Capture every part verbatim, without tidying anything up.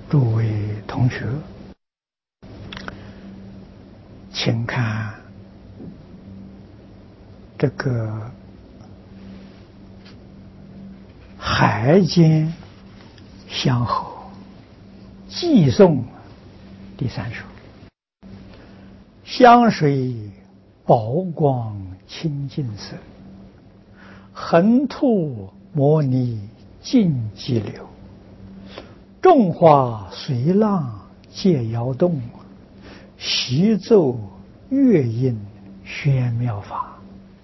诸位同学，请看这个海间相候寄颂第三首。香水宝光清净色，横兔摩尼净激流，众花随浪皆摇动，习奏乐音宣妙法。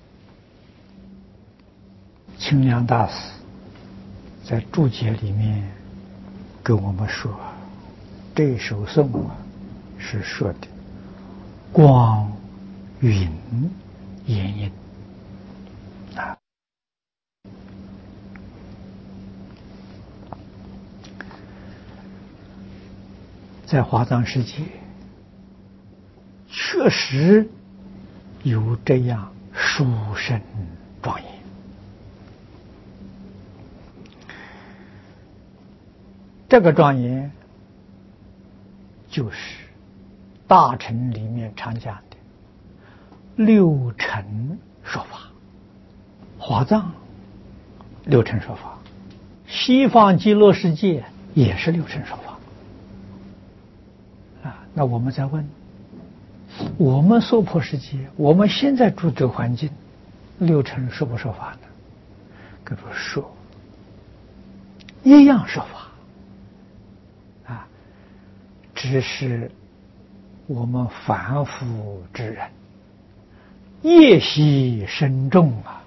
清凉大师在注解里面跟我们说，这首颂啊是说的光云烟音啊。在华藏世界确实有这样殊胜庄严。这个庄严就是大乘里面常讲的六乘说法。华藏六乘说法，西方极乐世界也是六乘说法啊。那我们再问，我们娑婆世界，我们现在住这个环境，六乘说不说法呢？各位说，一样说法啊，只是我们凡夫之人业习深重啊，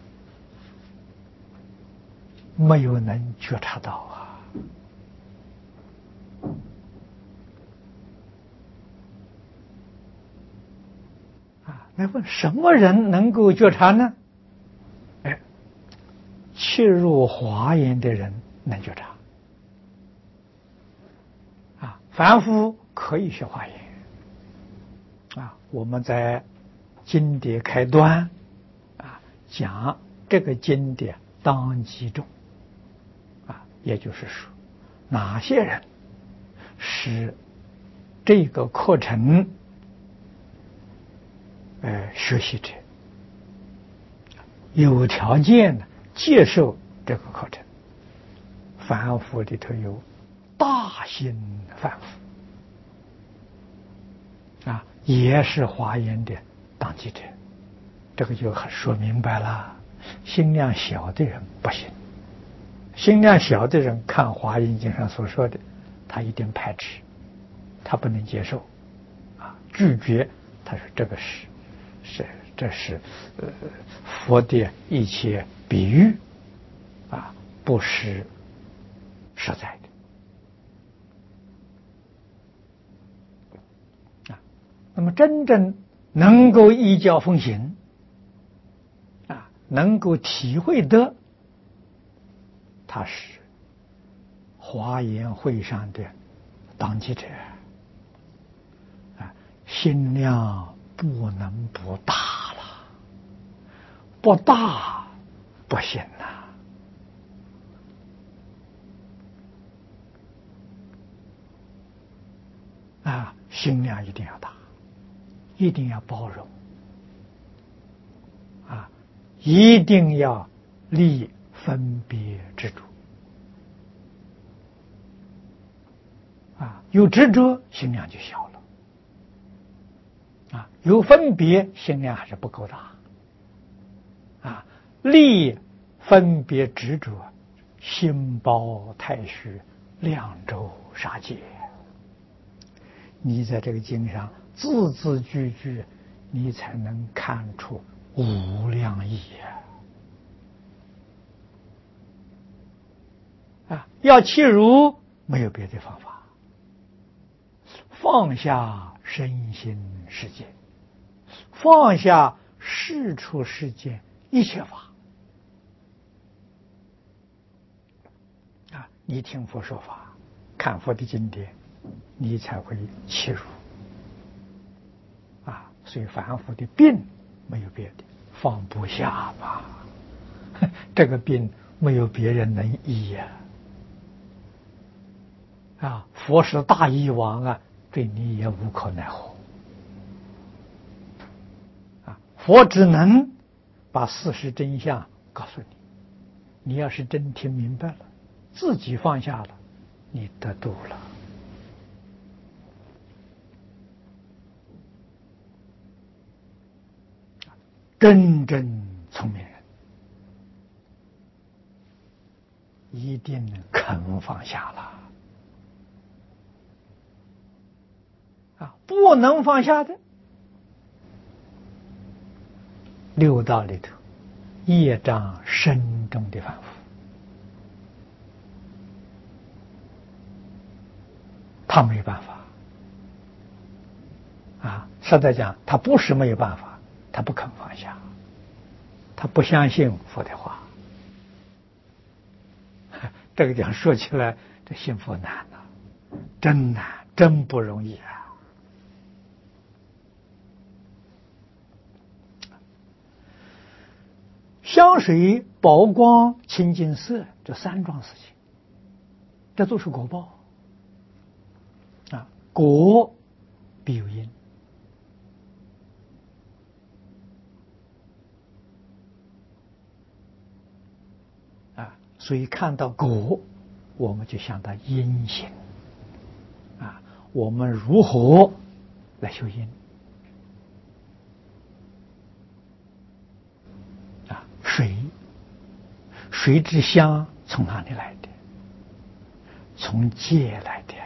没有能觉察到啊。啊，那问什么人能够觉察呢？哎，切入华严的人能觉察。啊，凡夫可以学华严。啊，我们在经典开端啊讲这个经典当机众啊，也就是说，哪些人是这个课程呃学习者，有条件的接受这个课程。凡夫里头有大心凡夫啊，也是华严的当机者。这个就很说明白了，心量小的人不行。心量小的人看华严经上所说的，他一定排斥，他不能接受啊，拒绝。他说这个是是这是呃佛的一切比喻啊，不是实在的啊。那么真正能够依教奉行啊，能够体会得他是华严会上的当机者啊，心量不能不大了，不大不行呐。啊，心量一定要大，一定要包容啊，一定要立分别执着啊，有执着心量就小了啊，有分别心量还是不够大啊，立分别执着，心包太虚，量周杀戒。你在这个经上字字句句，你才能看出无量义啊！啊，要契如没有别的方法，放下身心世界，放下世出世间一切法啊！你听佛说法，看佛的经典，你才会契入啊！所以凡夫的病没有别的，放不下吧？这个病没有别人能医呀、 啊，佛是大义王啊，对你也无可奈何。啊，佛只能把事实真相告诉你，你要是真听明白了，自己放下了，你得度了。真正聪明人一定肯放下了。啊，不能放下的，六道里头业障深重的凡夫，他没办法。啊，实在讲，他不是没有办法，他不肯放下，他不相信佛的话。这个讲说起来，这信佛难啊，真难，真不容易啊。香水、宝光、清净色，这三桩事情，这都是果报啊。果必有因啊，所以看到果，我们就想到因行啊，我们如何来修因？啊，水，水之香从哪里来的？从戒来的。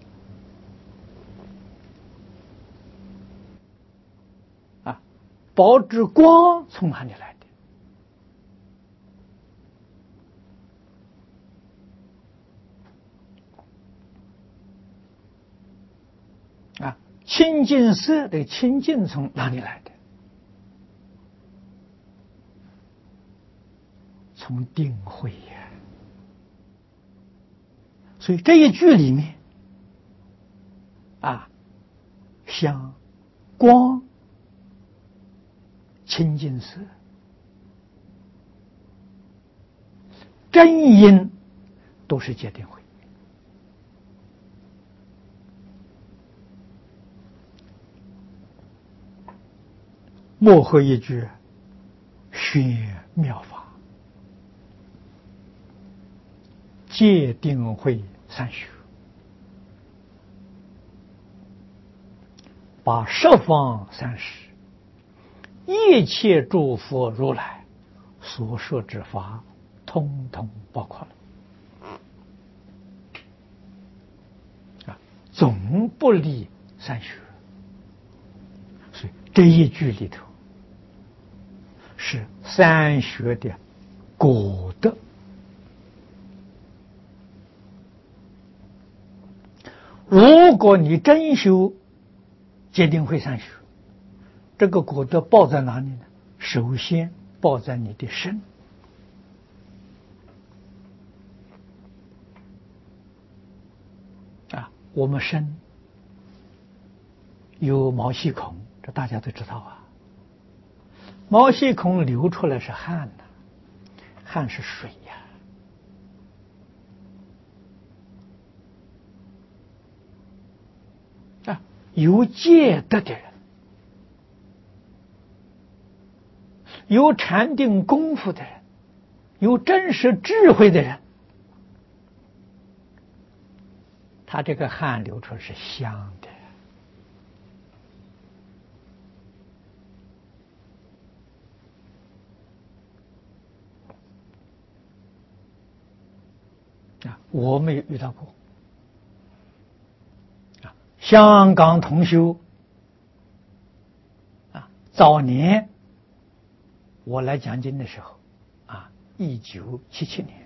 啊，宝之光从哪里来的？啊，清净色的清净从哪里来的？从定慧呀。所以这一句里面，啊，香、光、清净色，真因都是戒定慧。末后一句，宣妙法，戒定慧三学，把十方三世一切诸佛如来所说之法，通通包括了。啊，总不离三学。所以这一句里头是三学的果德。如果你真修戒定慧三学，这个果德报在哪里呢？首先报在你的身。啊，我们身有毛细孔，这大家都知道啊。毛细孔流出来是汗呐，汗是水呀。啊，有戒德的人，有禅定功夫的人，有真实智慧的人，他这个汗流出来是香的。啊，我没有遇到过。啊，香港同修，啊，早年我来讲经的时候，啊，一九七七年，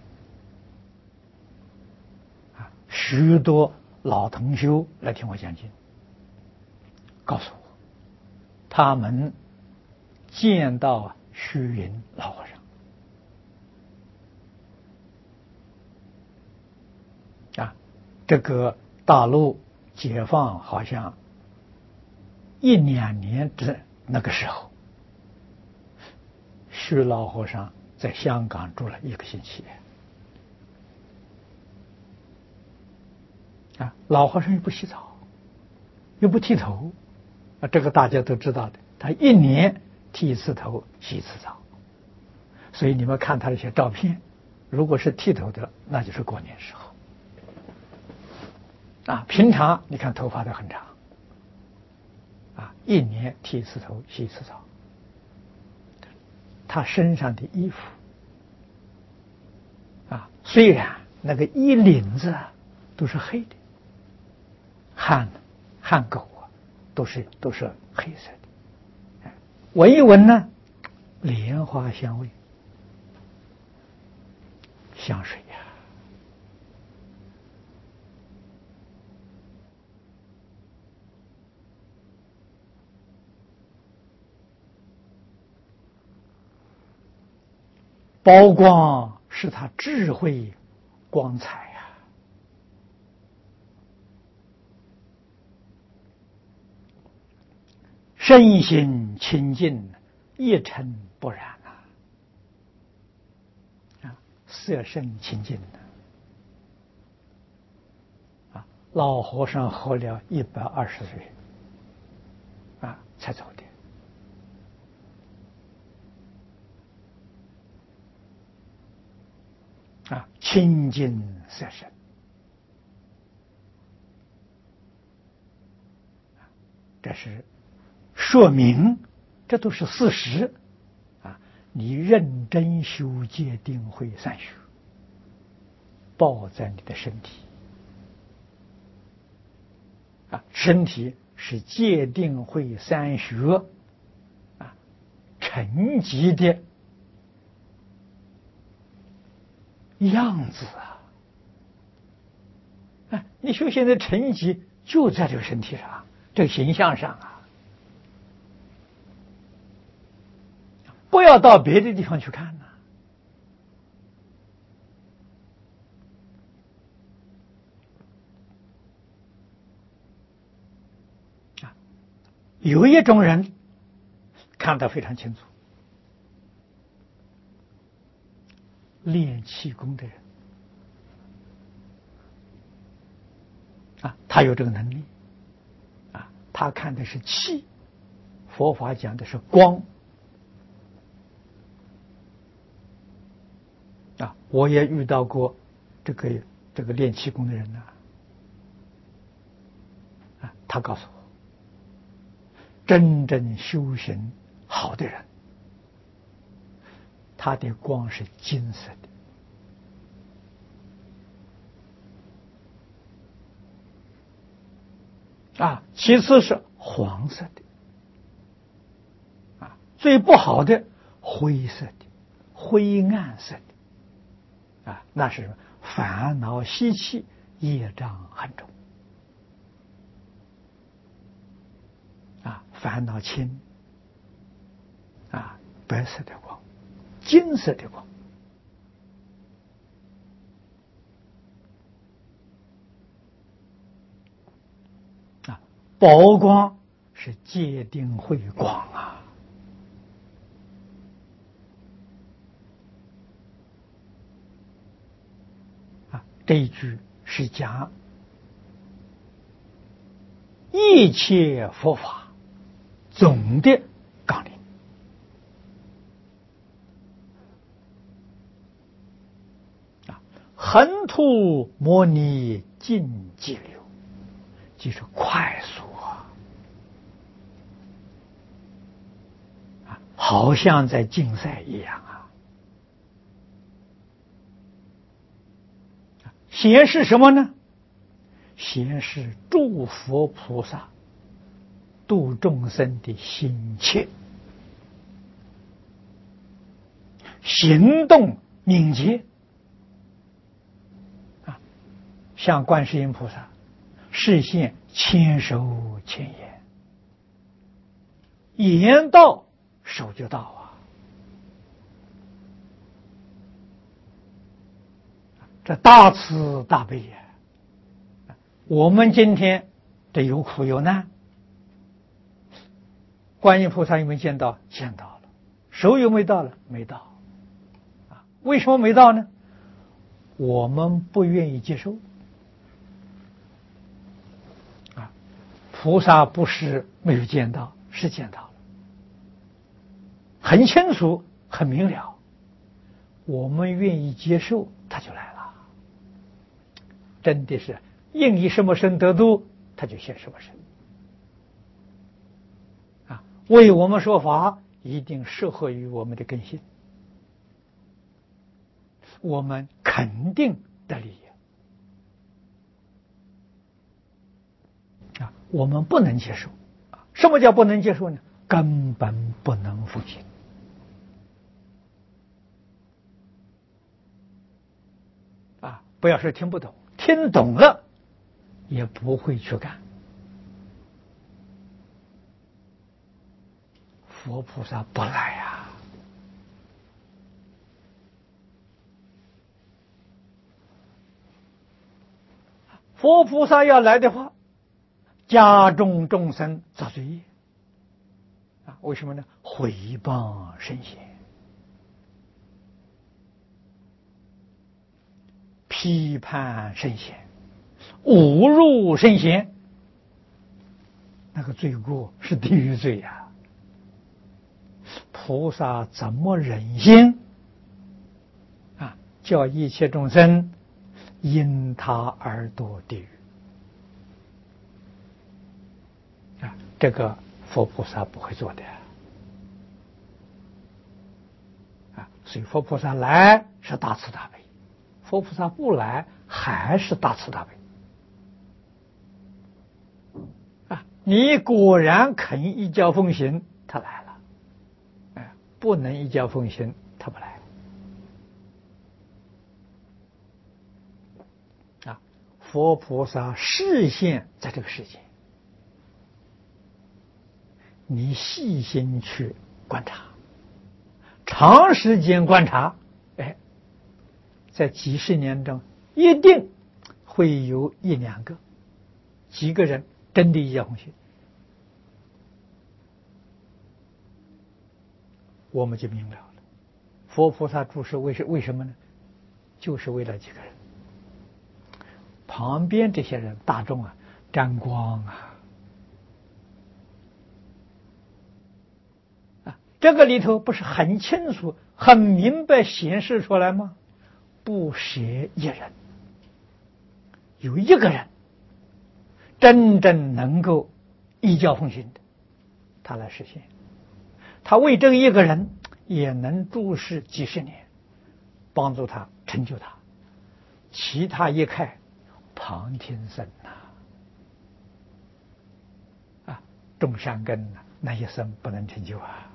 啊，许多老同修来听我讲经，告诉我，他们见到虚云老和尚，啊，这个大陆解放好像一两年之那个时候，虚老和尚在香港住了一个星期。 啊，老和尚又不洗澡，又不剃头，啊，这个大家都知道的。他一年剃一次头，洗一次澡。所以你们看他这些照片，如果是剃头的，那就是过年时候。啊，平常你看头发都很长，啊，一年剃一次头，洗一次澡。他身上的衣服，啊，虽然那个衣领子都是黑的，汗汗垢啊，都是都是黑色的，闻一闻呢，莲花香味，香水呀、啊。宝光是他智慧光彩呀、啊，身心清净，一尘不染啊！啊，色身清净的啊！老和尚活了一百二十岁啊，才走的。啊，清净色身，这是说明，这都是事实啊！你认真修戒定慧三学，报在你的身体啊，身体是戒定慧三学啊成绩的样子啊！啊，你修行的成绩就在这个身体上，这个形象上啊，不要到别的地方去看呐、啊。有一种人看得非常清楚，练气功的人啊，他有这个能力啊，他看的是气，佛法讲的是光啊。我也遇到过这个这个练气功的人呢、啊，啊，他告诉我，真正修行好的人，他的光是金色的啊，其次是黄色的啊，最不好的灰色的、灰暗色的啊，那是烦恼习气，业障很重啊，烦恼轻啊，白色的光，金色的光。宝光是戒定慧光啊！啊，这一句是讲一切佛法总的纲领啊，横途模拟尽激流，就是快速啊，啊，好像在竞赛一样啊。显示什么呢？显示诸佛菩萨度众生的心切，行动敏捷啊，像观世音菩萨视线千手千眼，言到手就到啊！这大慈大悲呀！我们今天这有苦有难，观音菩萨有没有见到？见到了。手有没有到了？没到。啊，为什么没到呢？我们不愿意接受。 菩萨不是没有见到，是见到了，很清楚，很明了。我们愿意接受，他就来了。真的是应以什么身得度，他就现什么身。啊，为我们说法，一定适合于我们的根性，我们肯定得利益。啊，我们不能接受。什么叫不能接受呢？根本不能奉行。啊，不要说听不懂，听懂了也不会去干。佛菩萨不来呀、佛菩萨要来的话，加重众生造罪业啊！为什么呢？毁谤圣贤，批判圣贤，侮辱圣贤，那个罪过是地狱罪呀、啊！菩萨怎么忍心啊，叫一切众生因他而堕地狱啊？这个佛菩萨不会做的啊！所以佛菩萨来是大慈大悲，佛菩萨不来还是大慈大悲啊！你果然肯依教奉行，他来了；哎，不能依教奉行，他不来。啊，佛菩萨示现在这个世界，你细心去观察，长时间观察，哎，在几十年中，一定会有一两个、几个人真的依教奉行，我们就明了了。佛菩萨住世为什为什么呢？就是为了几个人。旁边这些人大众啊，沾光啊，啊，这个里头不是很清楚、很明白显示出来吗？不舍一人，有一个人真正能够依教奉行的，他来实现。他为这一个人也能注视几十年，帮助他成就他。其他一概旁听生呐、啊，啊，种善根呐、啊，那一生不能成就啊。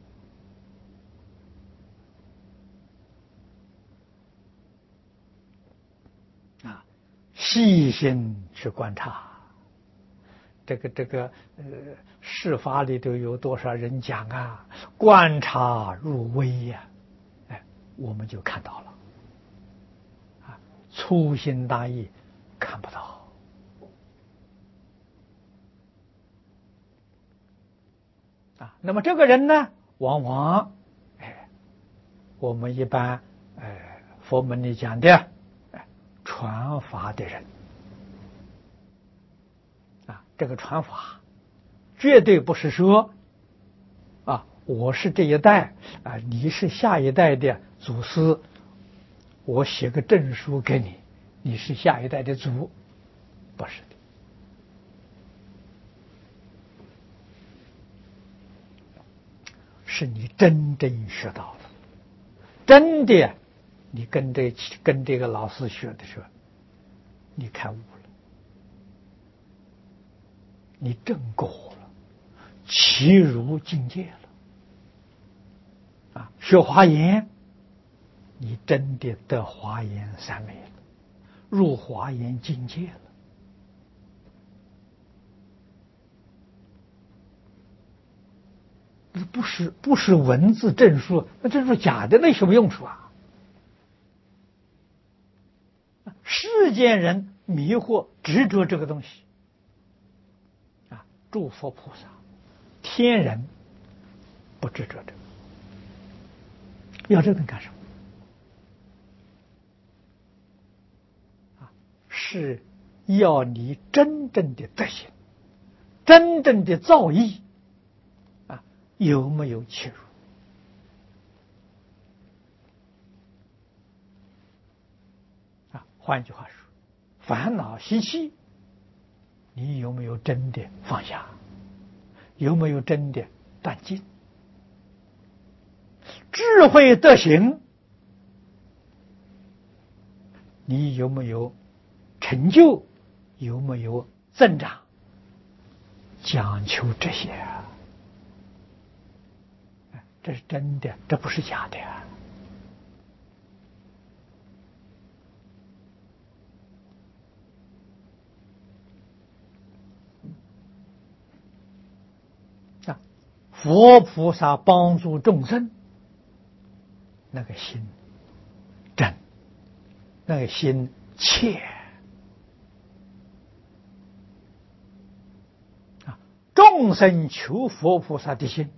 啊，细心去观察，这个这个呃，事法里头有多少人讲啊？观察入微呀、啊，哎，我们就看到了。啊，粗心大意看不到。啊，那么这个人呢，往往，哎，我们一般，呃，佛门里讲的，哎，传法的人，啊，这个传法，绝对不是说，啊，我是这一代，啊，你是下一代的祖师，我写个证书给你，你是下一代的祖，不是的。是你真正学到了，真的，你跟这跟这个老师学的时候，你开悟了，你证果了，其如境界了。啊，学华严，你真的得华严三昧了，入华严境界了。不是不是文字证书，那这是假的，那有什么用处啊？世间人迷惑执着这个东西啊，诸佛菩萨、天人不执着这个，要这个干什么？啊，是要你真正的德行， 真正的造诣啊，有没有切入？啊，换句话说，烦恼习气，你有没有真的放下？有没有真的断尽？智慧德行，你有没有成就？有没有增长？讲求这些啊，这是真的，这不是假的啊。啊，佛菩萨帮助众生，那个心真，那个心切啊，众生求佛菩萨的心，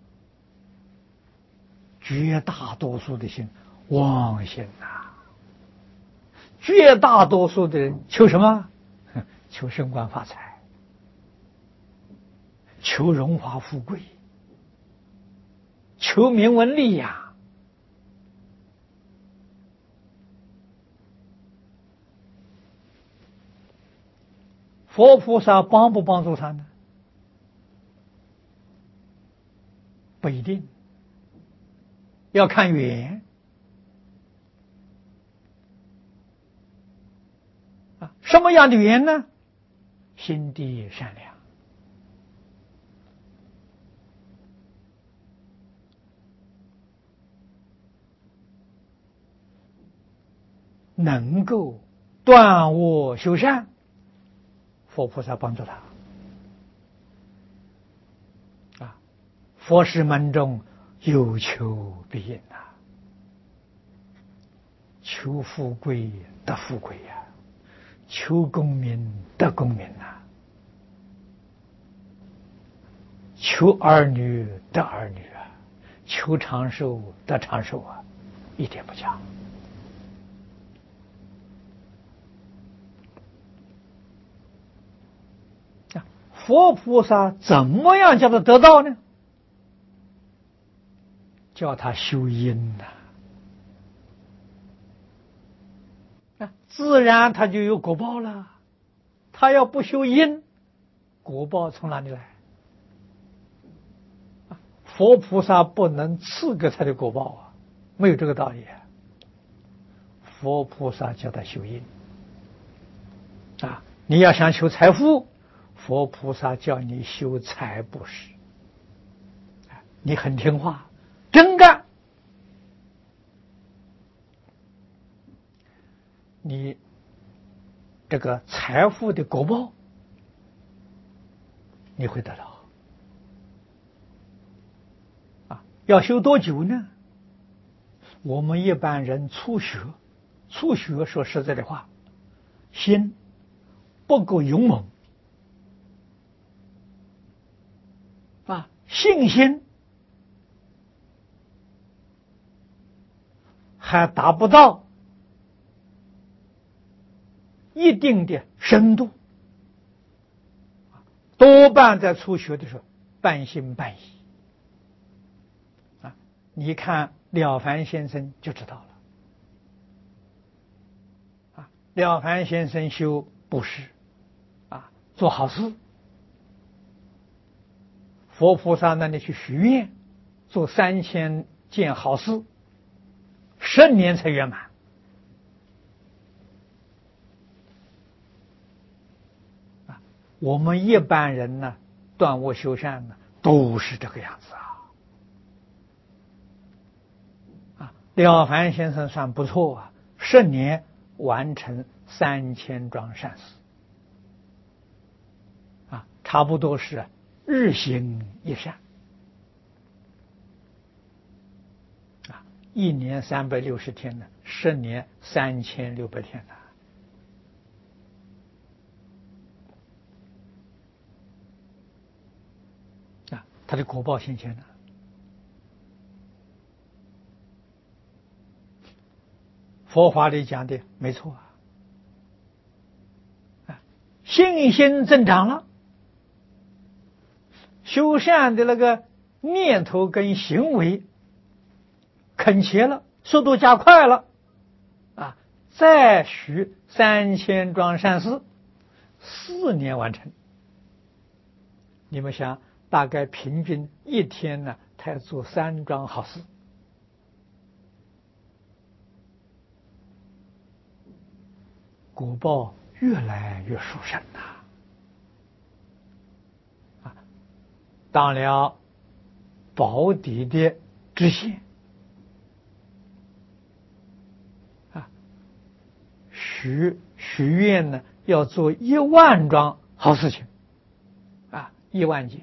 绝大多数的心妄心呐、啊，绝大多数的人求什么？求升官发财，求荣华富贵，求名闻利养。佛菩萨帮不帮助他呢？不一定，要看缘啊。什么样的缘呢？心地善良，能够断恶修善，佛菩萨帮助他啊。佛事门中有求必应啊，求富贵得富贵呀、啊，求功名得功名啊，求儿女得儿女啊，求长寿得长寿啊，一点不假。佛菩萨怎么样叫他得到呢？叫他修因呐、啊，自然他就有果报了。他要不修因，果报从哪里来？佛菩萨不能赐给他的果报啊，没有这个道理啊。佛菩萨叫他修因啊，你要想求财富，佛菩萨叫你修财布施，你很听话，真干，你这个财富的果报你会得到啊。要修多久呢？我们一般人初学，初学说实在的话，心不够勇猛啊，信心还达不到一定的深度，多半在初学的时候半信半疑啊。你看了凡先生就知道了啊。了凡先生修布施啊，做好事，佛菩萨那里去许愿，做三千件好事，十年才圆满。啊，我们一般人呢，断恶修善呢，都是这个样子啊。啊，了凡先生算不错啊，十年完成三千桩善事，啊，差不多是日行一善。一年三百六十天呢，十年三千六百天呢。啊，他的果报现前呢？佛法里讲的没错啊，啊，信心增长了， 修善的那个念头跟行为恳切了，速度加快了，啊，再许三千桩善事，四年完成。你们想，大概平均一天呢，他要做三桩好事，果报越来越殊胜呐！啊，当了保底的知县，啊，许许愿呢，要做一万桩好事情，啊，一万件，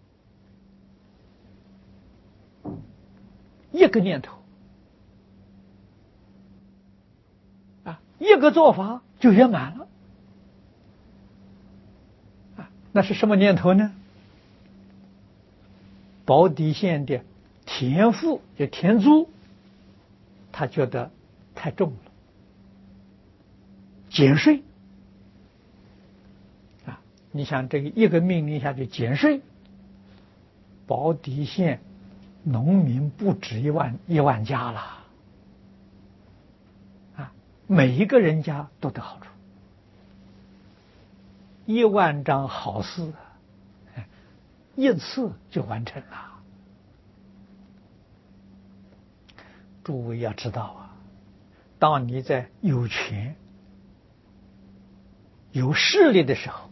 一个念头，啊，一个做法就圆满了。啊，那是什么念头呢？保底县的田赋就田租，他觉得太重了，减税。啊，你想这个一个命令下去减税，保底县农民不止一万一万家了，啊，每一个人家都得好处，一万张好事，一次就完成了。诸位要知道啊，当你在有权、有势力的时候，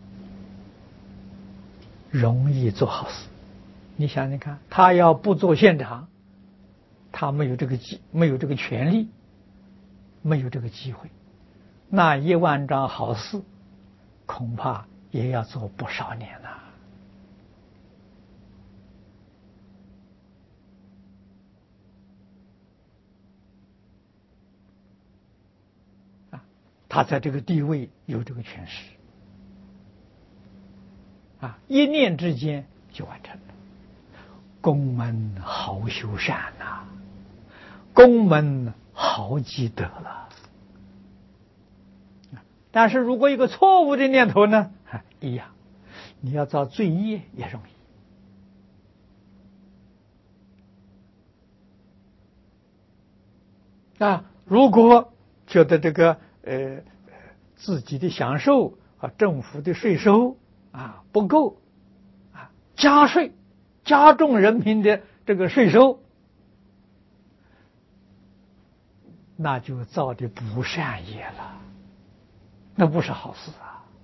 容易做好事。你想想看，他要不做县长，他没有这个机，没有这个权利，没有这个机会，那一万桩好事，恐怕也要做不少年了。啊，他在这个地位有这个权势，啊，一念之间就完成了。公门好修善呐、啊，公门好积德了。但是如果一个错误的念头呢，一样，你要造罪业也容易。啊，如果觉得这个呃自己的享受和政府的税收啊不够，啊加税。加重人民的这个税收，那就造的不善业了，那不是好事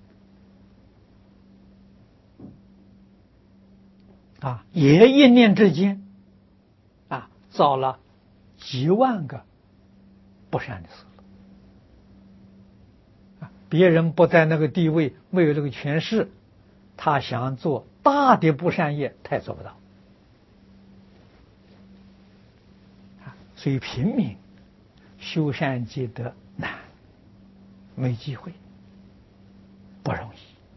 啊！啊，也一念之间，啊，造了几万个不善的事了。啊，别人不在那个地位，没有这个权势，他想做大的不善业，他也做不到。所以平民修善积德难，没机会，不容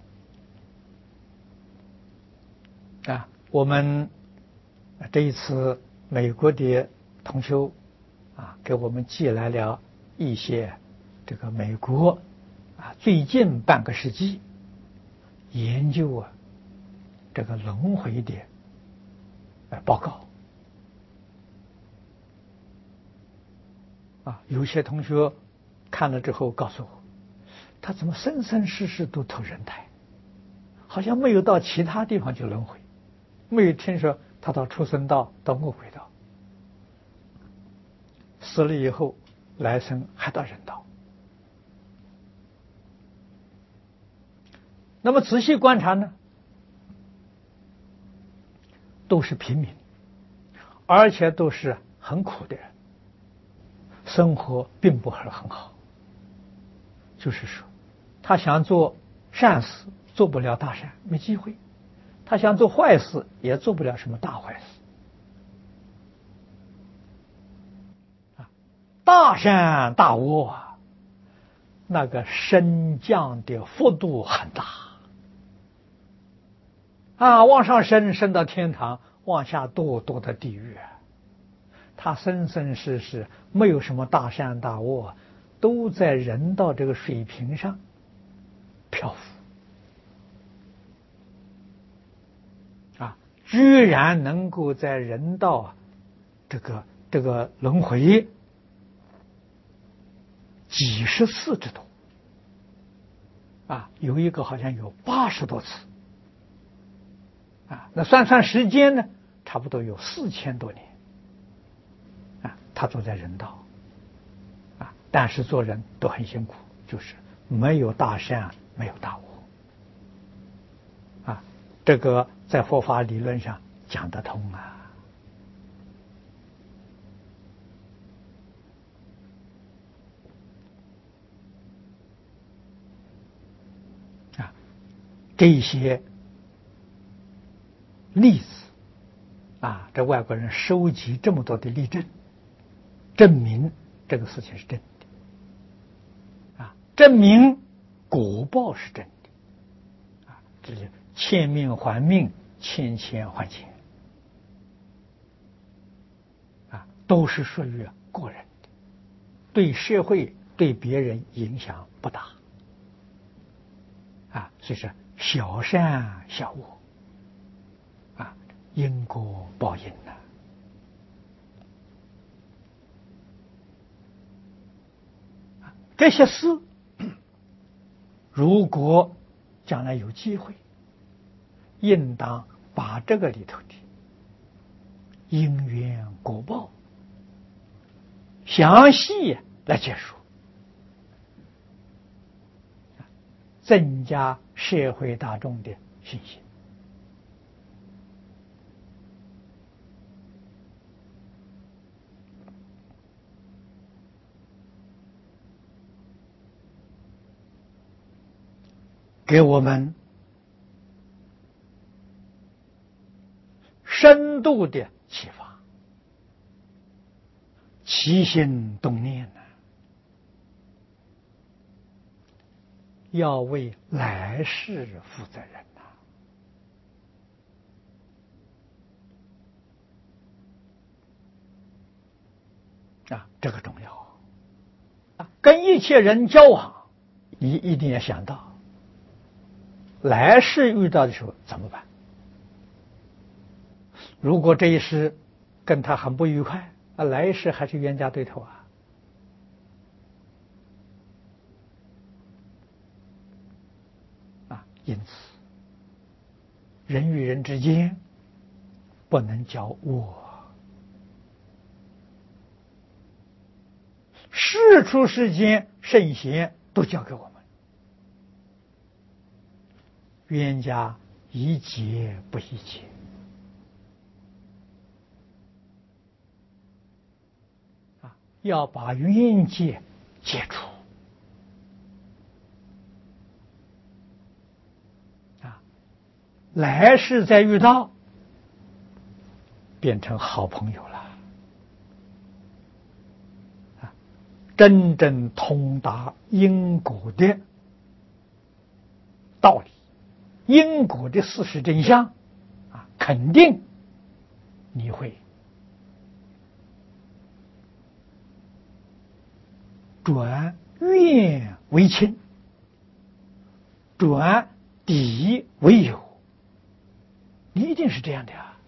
易。啊，我们这一次美国的同修啊，给我们寄来了一些这个美国啊最近半个世纪研究啊这个轮回的呃报告。啊，有些同学看了之后告诉我，他怎么生生世世都投人胎，好像没有到其他地方去轮回，没有听说他到畜生道、到恶鬼道，死了以后来生还到人道。那么仔细观察呢，都是平民，而且都是很苦的人，生活并不是很好。就是说，他想做善事，做不了大善，没机会；他想做坏事，也做不了什么大坏事。啊，大善大恶，那个升降的幅度很大。啊，往上升，升到天堂；往下堕，堕到地狱。他生生世世没有什么大善大恶，都在人道这个水平上漂浮。啊， 居然能够在人道这个这个轮回几十次之多啊，有一个好像有八十多次啊，那算算时间呢，差不多有四千多年啊，他都在人道啊，但是做人都很辛苦，就是没有大善，没有大恶啊，这个在佛法理论上讲得通啊。啊，这些例子啊，这外国人收集这么多的例证，证明这个事情是真的啊，证明果报是真的啊，这是欠命还命，欠钱还钱啊，都是属于个人的，对社会对别人影响不大啊，所以说小善小恶啊，因果报应呢、啊。这些事如果将来有机会，应当把这个里头的因缘果报详细来解说，增加社会大众的信心。给我们深度的启发，起心动念呢，要为来世负责任呐、啊，这个重要啊！跟一切人交往，你一定要想到，来世遇到的时候怎么办？如果这一世跟他很不愉快，啊，来世还是冤家对头啊！啊，因此，人与人之间不能交恶，世出世间圣贤都教给我们，冤家宜解不宜结。要把冤结解除啊，来世再遇到，变成好朋友了啊，真正通达因果的道理，因果的事实真相啊，肯定你会转怨为亲，转敌为友，你一定是这样的啊！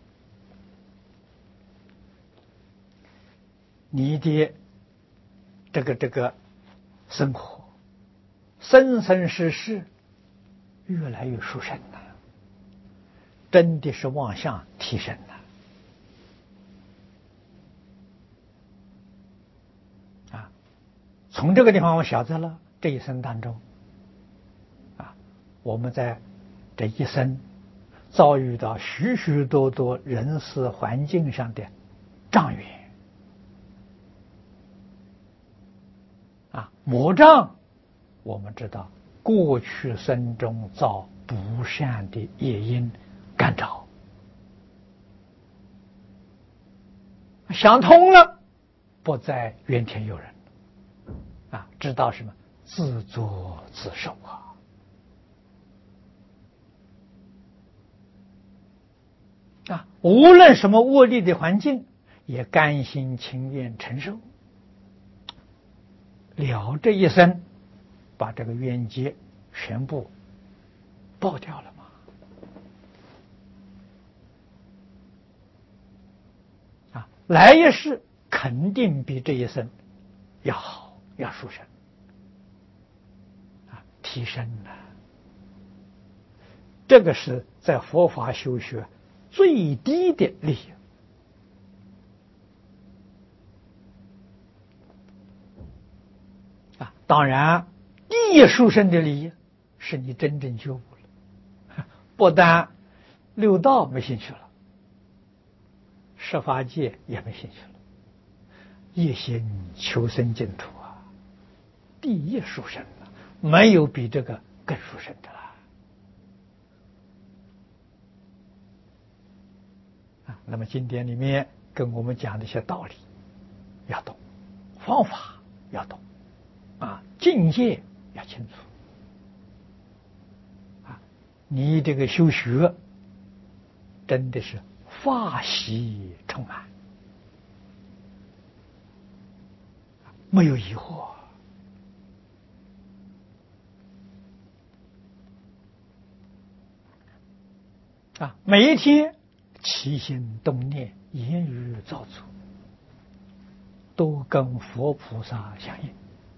你的这个这个生活，生生世世越来越殊胜了，真的是往上提升了。从这个地方我晓得了，这一生当中啊，我们在这一生遭遇到许许多多人事环境上的障缘啊，魔障，我们知道过去生中造不善的业因干扰，想通了，不再怨天尤人啊，知道什么？自作自受啊！啊，无论什么恶劣的环境，也甘心情愿承受，了这一生，把这个冤结全部爆掉了嘛。 来一世肯定比这一生要好，要殊胜啊，提升了。这个是在佛法修学最低的利益啊。当然，第一殊胜的利益是你真正觉悟了，不但六道没兴趣了，十法界也没兴趣了，一心求生净土啊，第一殊胜了，没有比这个更殊胜的了。啊，那么经典里面跟我们讲的一些道理要懂，方法要懂，啊，境界要清楚，啊，你这个修学真的是法喜充满，没有疑惑啊！每一天起心动念、言语造作，都跟佛菩萨相应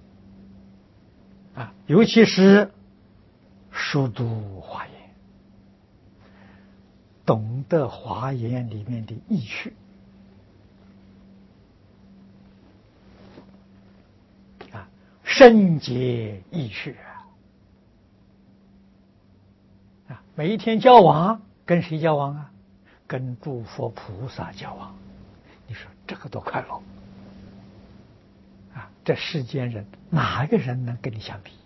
啊！尤其是熟读华严，懂得华严里面的意趣啊，深解意趣啊！每一天交往，跟谁交往啊？跟诸佛菩萨交往。你说这个多快乐啊！这世间人哪个人能跟你相比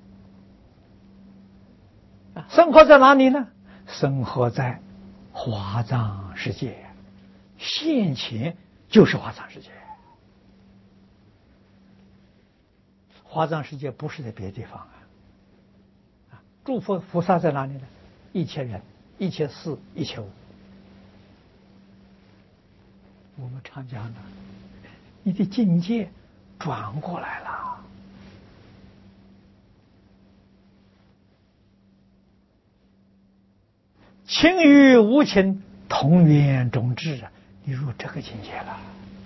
啊？生活在哪里呢？生活在华藏世界，现前就是华藏世界。华藏世界不是在别的地方啊！啊，诸佛菩萨在哪里呢？一切人、一切事、一切物。我们常讲的，你的境界转过来了，情与无情同源种质啊！你入这个境界了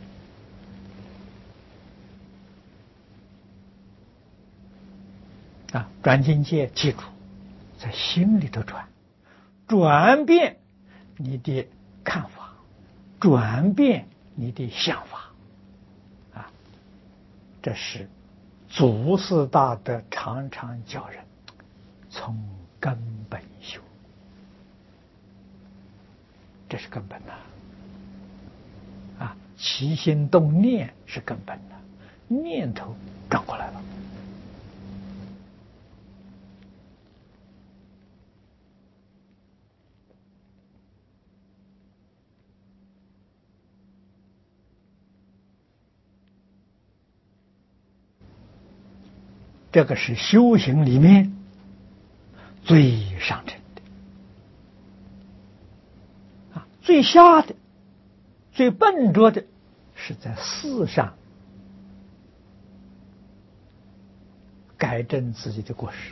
啊！转境界，记住，在心里头转，转变你的看法，转变你的想法啊！这是祖师大德常常教人从根本修，这是根本的啊！起心动念是根本的，念头转过来了。这个是修行里面最上乘的啊，最下的、最笨拙的，是在事上改正自己的过失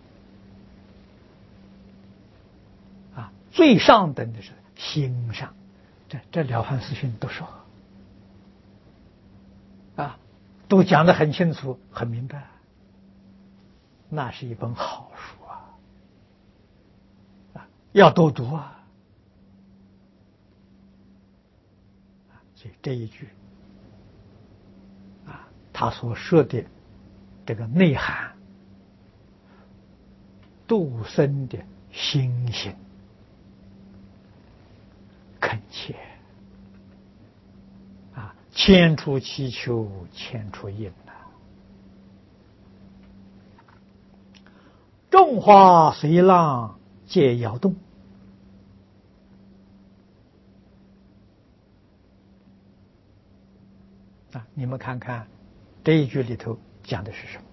啊。最上等的是心上，这这《了凡四训》都说啊，都讲得很清楚、很明白。那是一本好书啊，啊，要多读啊！所以这一句啊，他所说的这个内涵，度生的心性恳切啊，千处祈求千处应啊。众花随浪皆摇动啊！你们看看这一句里头讲的是什么？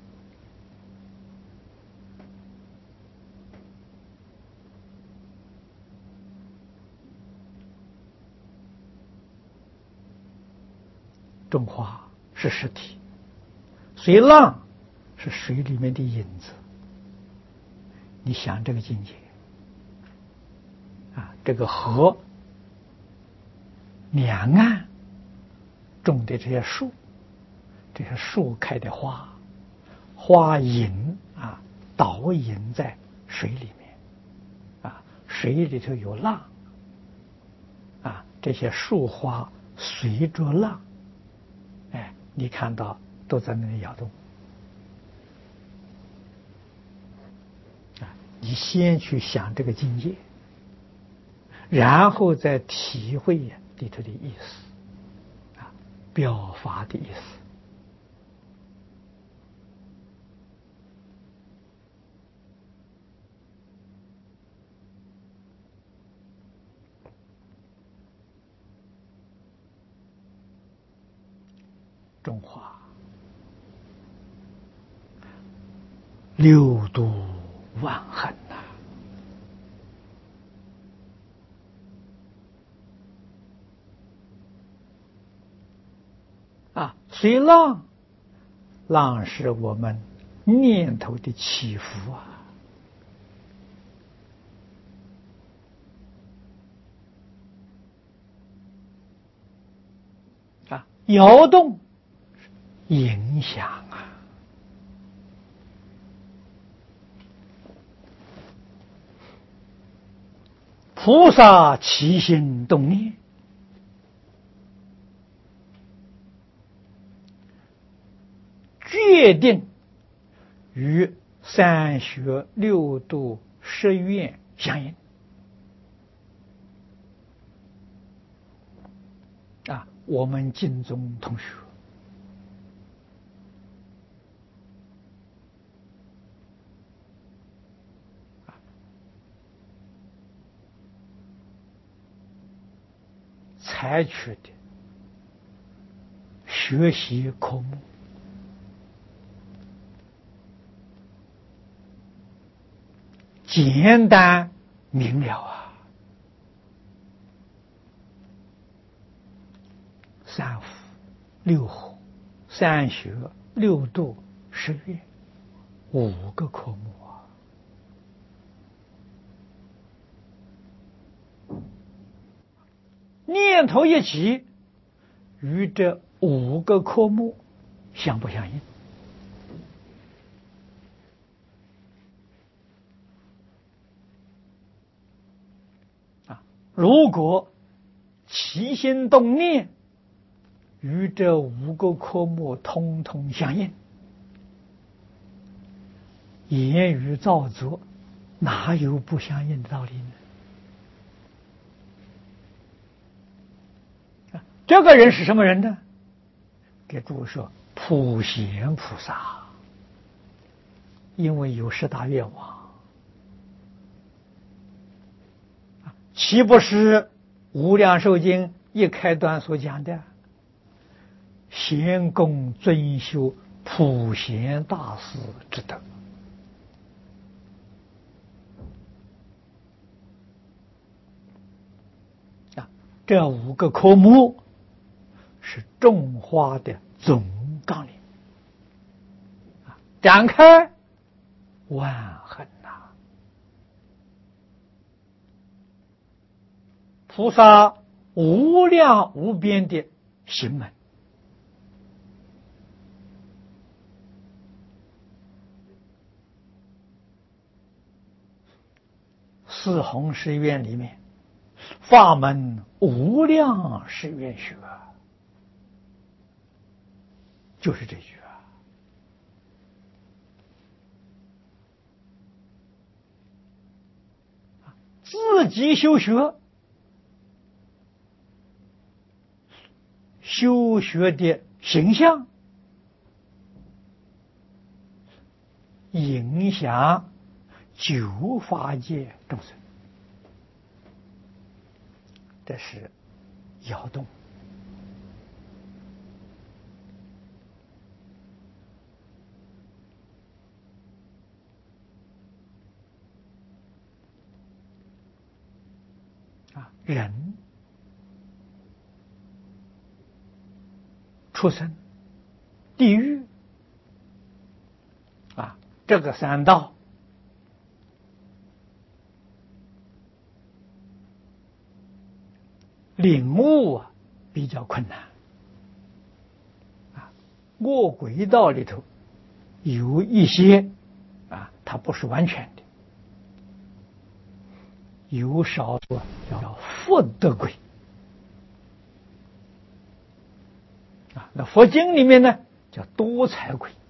众花是实体，随浪是水里面的影子。你想这个境界啊，这个河两岸种的这些树，这些树开的花，花引啊导引在水里面，啊，水里头有浪，啊，这些树花随着浪，哎，你看到都在那里摇动。你先去想这个境界，然后再体会里头的意思，啊，表法的意思。中华六度万恒呐、啊！啊，随浪，浪是我们念头的起伏啊！啊，摇动，影响啊！菩萨起心动念，决定与三学六度十愿相应啊！我们经中同学采取的学习科目，简单明了啊！三福、六合、三学、六度、十愿，五个科目啊！念头一起，与这五个科目相不相应？啊，如果起心动念与这五个科目通通相应，言语造作哪有不相应的道理呢？这个人是什么人呢？给诸位说，普贤菩萨，因为有十大愿望，岂不是无量寿经一开端所讲的贤公尊修普贤大士之德啊？这五个科目是种花的总纲领啊，展开万恒呐、啊！菩萨无量无边的行门，四弘誓愿里面，法门无量誓愿学，就是这句啊。自己修学，修学的形象影响九法界众生，这是摇动啊！人出生、地狱啊，这个三道领悟啊比较困难恶鬼道里头有一些啊，它不是完全的，有少数叫福德鬼啊。那佛经里面呢叫多财鬼。